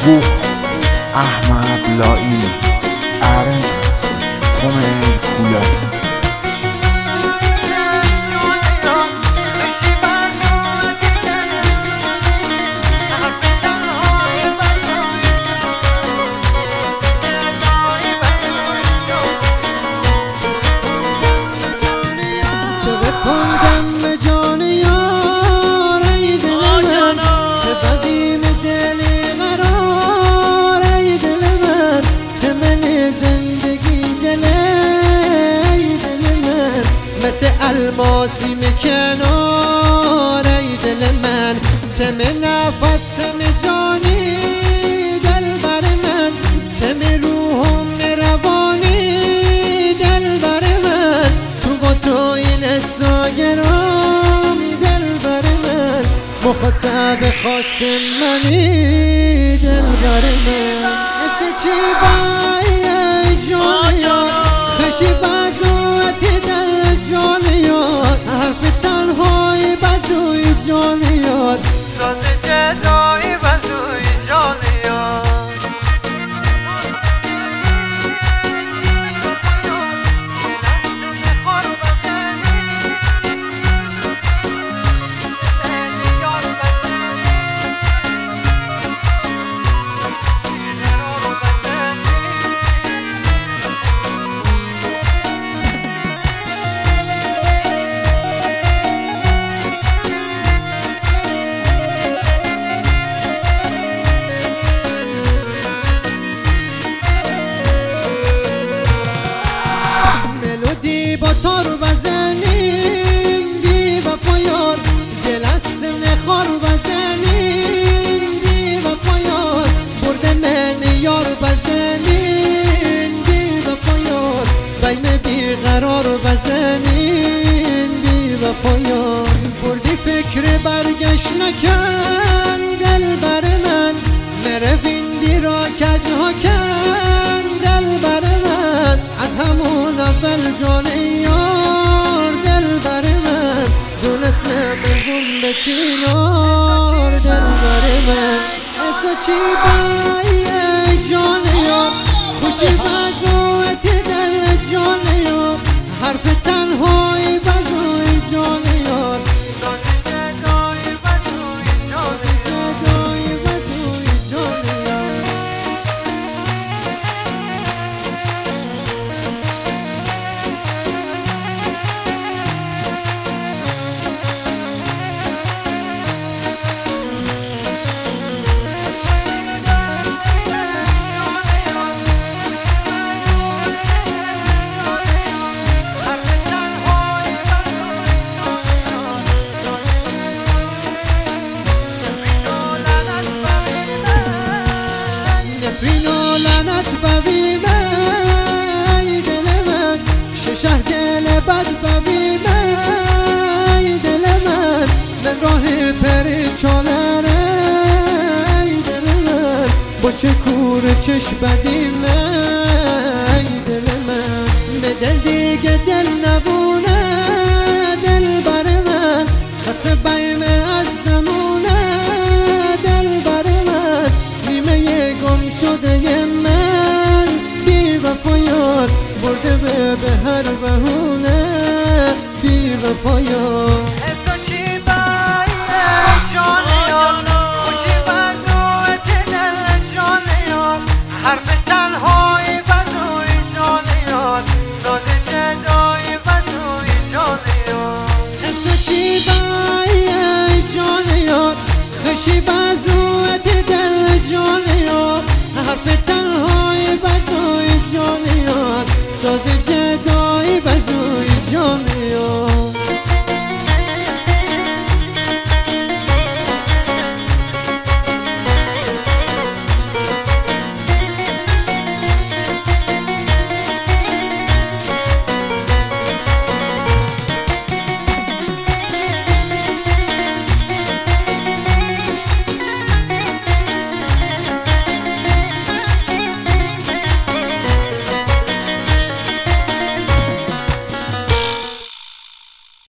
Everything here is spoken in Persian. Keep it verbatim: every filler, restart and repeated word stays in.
گفت احمد لائینه ارنج کمه کولاری چه بپندم به جان یار ای دل من، چه ببیم دلی قرار ای دل من، چه من زندگی دل ای دل من، مثل الماسی میکنار ای دل من، چه من نفس می جانی دل بر من، چه می روحم روانی دل بر من، تو با تو این ساگرام دل بر من، مخاطب خاص منی دل بر من، از چی بایی جان یار خشی بزوت دل جان یار، حرف تنهای بزوی جان یار، راز جدایی بزوی جان یار. با تار بزنین بی وفا یار، دل است نخار بزنین بی وفا یار، برد من یار بزنین بی وفا یار، بین بی قرار بزنین بی وفا یار، بردی فکر برگشت نکن دل بر من، مروین دی را کج ها کن دل بر من، از همون اول جان یار دل بر من، دونست نبزون به چینار دل بر من، از چی بایی جان یار خوشی بزوت دل جان یار، حرف تنهای بزوی جان یار، شهر دل بد ببی من دل من، من راه پری چالره دل من، با شکور چش بدی من دل من، به دل دیگه دل نبود